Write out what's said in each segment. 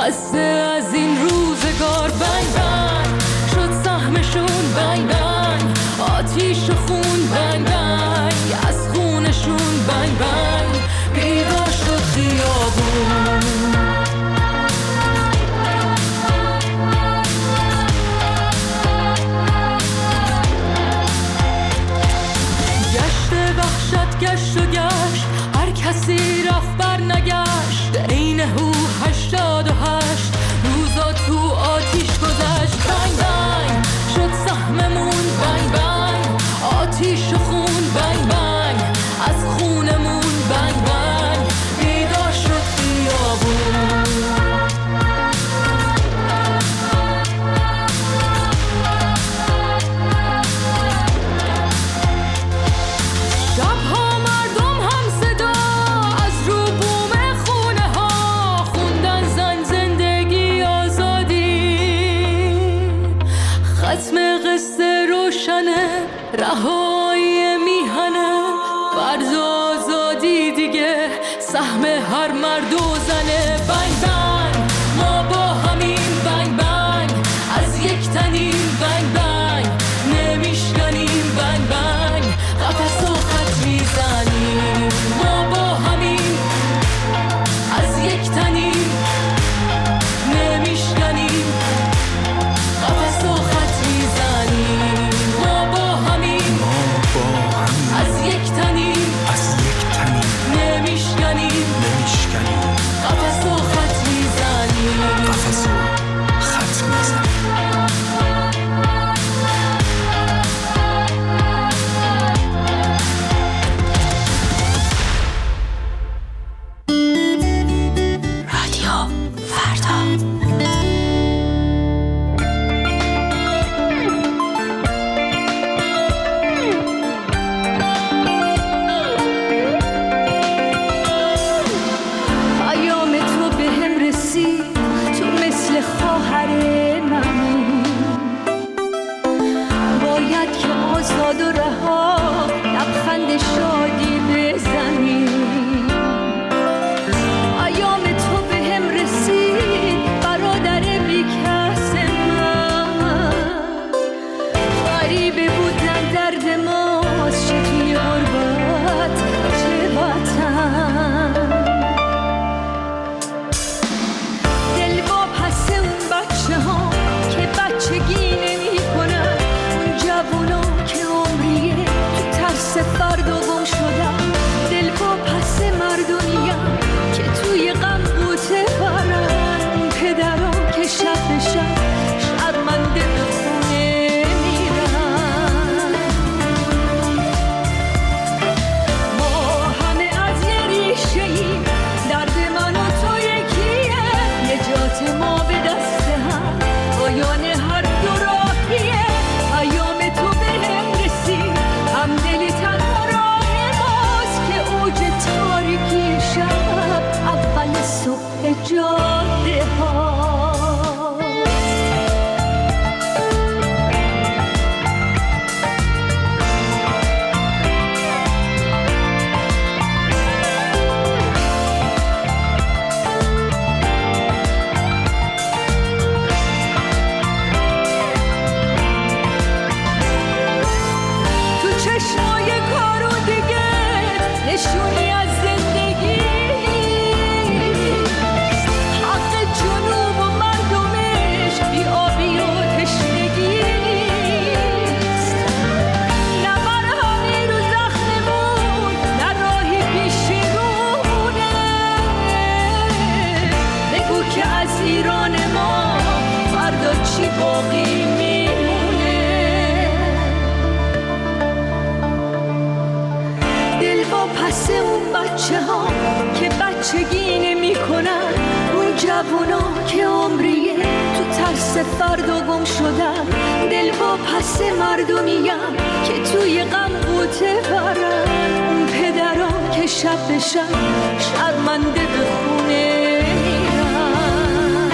خسته از این روزگار. بنگ بنگ شد سهمشون، بنگ بنگ آتیش و خون، بنگ بنگ از خونشون، بنگ بنگ بیدار شد خیابون. گشت و گشت هر کسی رفت بر نگشت، عین هو 88 روزا تو آتیش گذشت. بنگ بنگ شد سهممون، بنگ بنگ آتیش و خون، بنگ بنگ از خونمون، بنگ بنگ بیدار شد خیابون. رهایی میهنه فرض آزادی دیگه سهم هر مرد و زنه. بنگ بنگ ما با همین، بنگ بنگ از یک تنیم، بنگ بنگ نمیشکنیم، بنگ بنگ قفس و خط میزنیم. ما با همین از یک تنیم نمیشکنیم، قفس و خط میزنیم. از یک تنیم نمیشکنیم، قفس و خط میزنیم. رادیو فردا. فردا گم شدم دل با پس مردمیم که توی غم قوطه برن. اون پدران که شب به شب شرمنده به خونه میرن.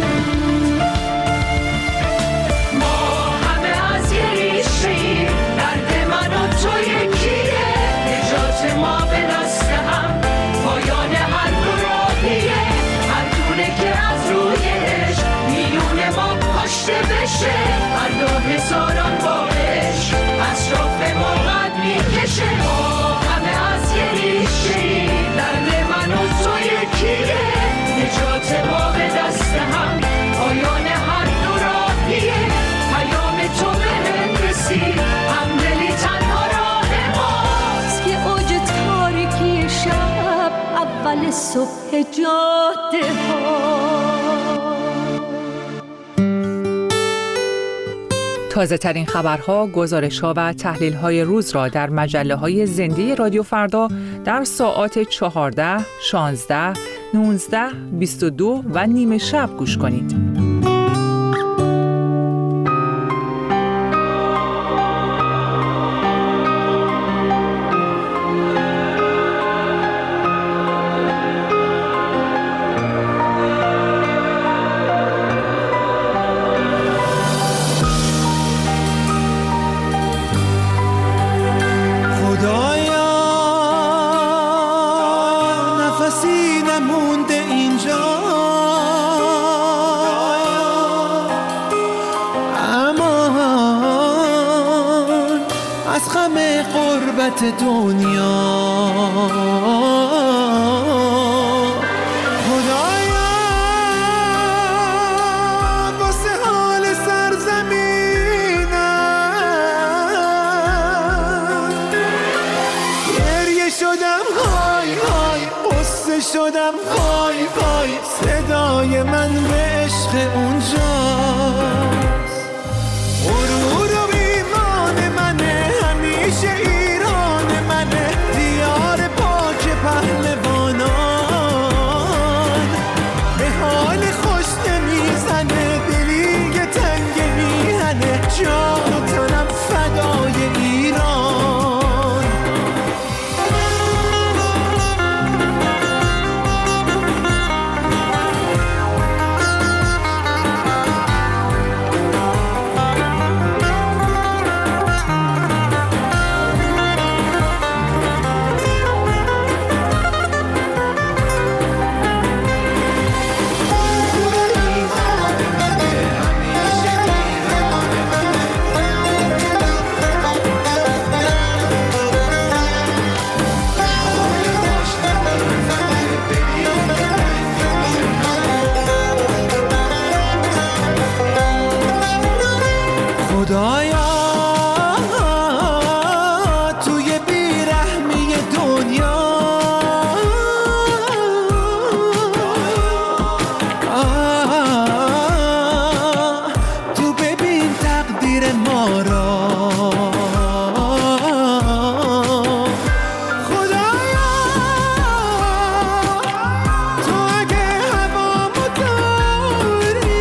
ما همه از یه ریشه‌ایم، درد من و تو یکیه، نجات ما به دست هم، پایان هر دو راهیه، هر دونه که از روی تازه ترین خبرها، گزارش‌ها و تحلیل‌های روز را در مجله‌های زنده رادیو فردا در ساعات 14، 16، 19، 22 و نیمه شب گوش کنید. دنیا خدایا واسه حال سرزمینم گریه شدم های های قصه شدم های های صدای من به عشق اونجاست غرور و ایمان منه همیشه پهلوانان به حال خوش نمیزنه دلی که تنگ میهنه جان و تنم فدای ایران خدایا توی بیرحمی دنیا تو ببین تقدیر ما را خدایا تو اگه هوامو داری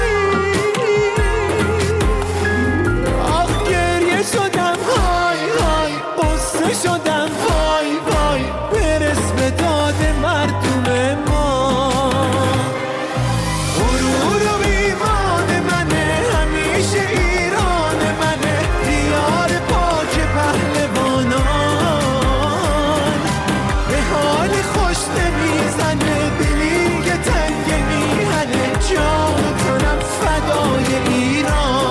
شدم های های قصه شدم وای وای برس به داد مردم ما غرور و ایمان منه همیشه ایران منه دیار پاک پهلوانان به حال خوش نمیزنه دلی که تنگ میهنه جان و تنم فدای ایران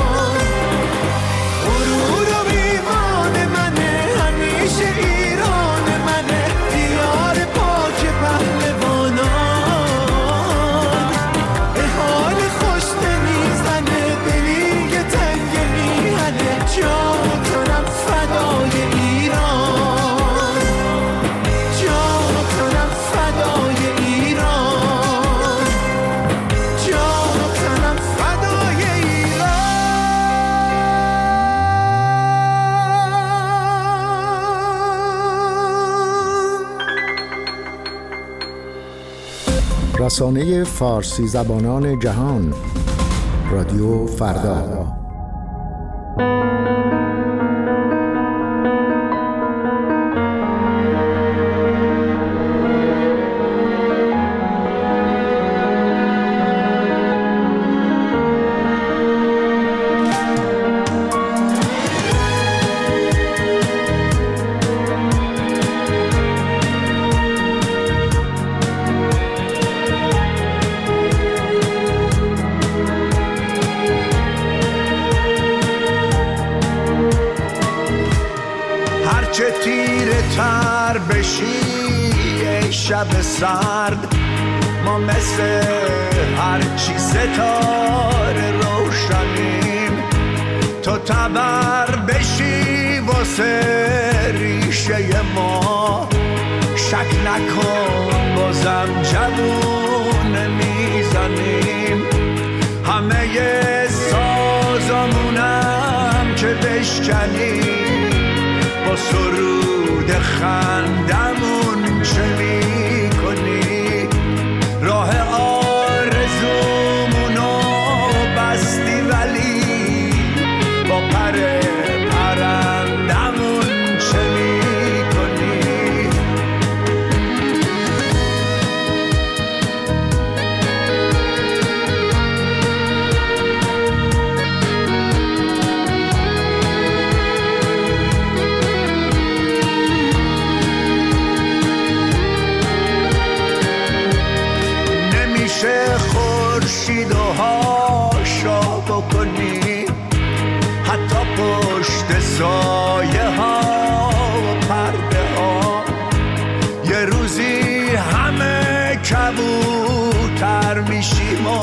ایران منه دیار پاک پهلوانان به حال خوش نمیزنه دلی که تنگ میهنه جان و تنم فدای ایران جان و تنم فدای ایران جان و تنم فدای ایران. رسانه فارسی زبانان جهان رادیو فردا. چه تیره تر بشی ای شب سرد ما مثل هرچی ستاره روشنیم تو تبر بشی واسه ریشه ما شک نکن بازم جوون میزنیم همه سازمونه بشکنی، با سرود خندمون چه میکنی؟ راه آرزومونو بستی ولی با پر پرندمون چه میکنی؟ نمیشه خورشید و هاشا بکنی، حتی پشت سایه ها و پرده ها. یه روزی همه کبوتر میشیم و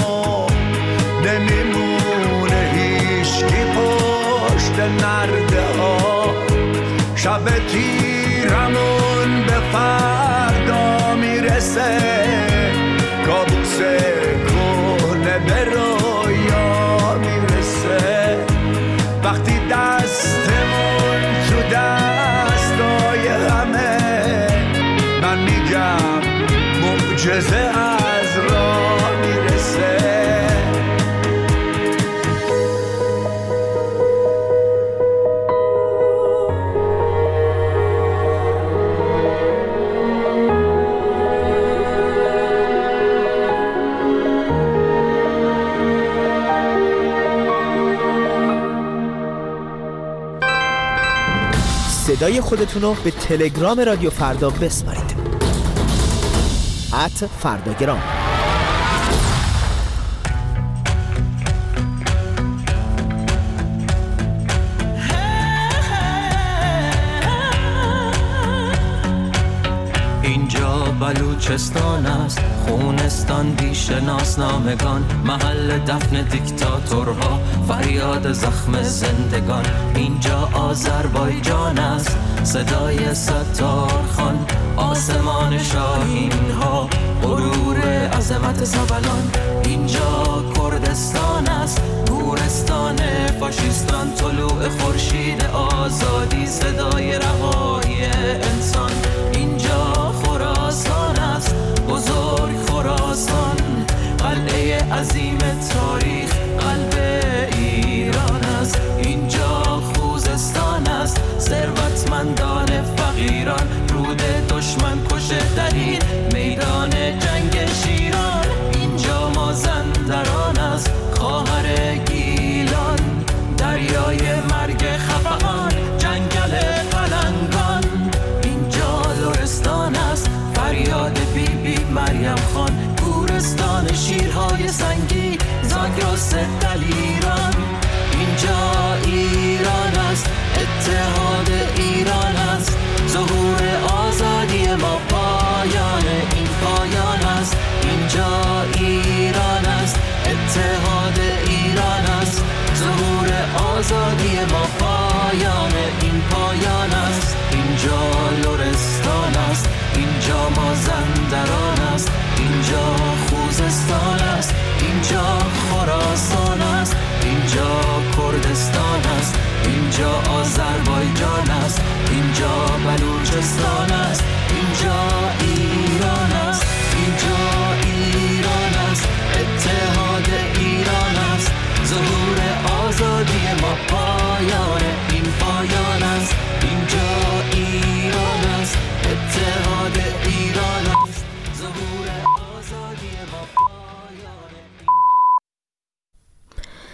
نمیمونه هیچکی پشت نرده ها. شب تیرمون به فردا میرسه، کابوس کهنه به رویا میرسه. وقتی دستمون تو دستای همه، من میگم معجزه از راه میرسه. صدای خودتون رو به تلگرام رادیو فردا بسپارید. @فرداگرام. اینجا بلوچستان است، خونستان بی‌شناسنامگان، محل دفن دیکتاتورها، فریاد زخم زندگان. اینجا آذربایجان است، صدای ستارخان، آسمان شاهین ها، غرور عظمت زبلان. اینجا کردستان است، گورستان فاشیستان، طلوع خورشید آزادی، صدای رهایی انسان. اینجا خراسان است، بزرگ خراسان، قلعه عظیم تاریخ، قلب ایران است. اینجا خوزستان است، ثروتمندان فقیران، رود دشمن کشه درید، میدان جنگ شیران. اینجا مازندران است، خواهر گیلان، دریای مرگ خفقان، جنگل پلنگان. اینجا لرستان است، فریاد بی بی مریم خان، گورستان شیرهای سنگی، زاگرس دلیران. اینجا ایران است، اتحاد ایران است، ظهور آزادی ما، پایان این پایان است. اینجا ایران است، اتحاد ایران است، ظهور آزادی ما، پایان این پایان است. اینجا لرستان است، اینجا مازندران است، اینجا خوزستان است، اینجا خراسان است، اینجا کردستان است، اینجا آذربایجان است، اینجا بلوچستان است، اینجا ایران است، اینجا ایران است، اتحاد ایران است، ظهور آزادی ما، پایان این پایان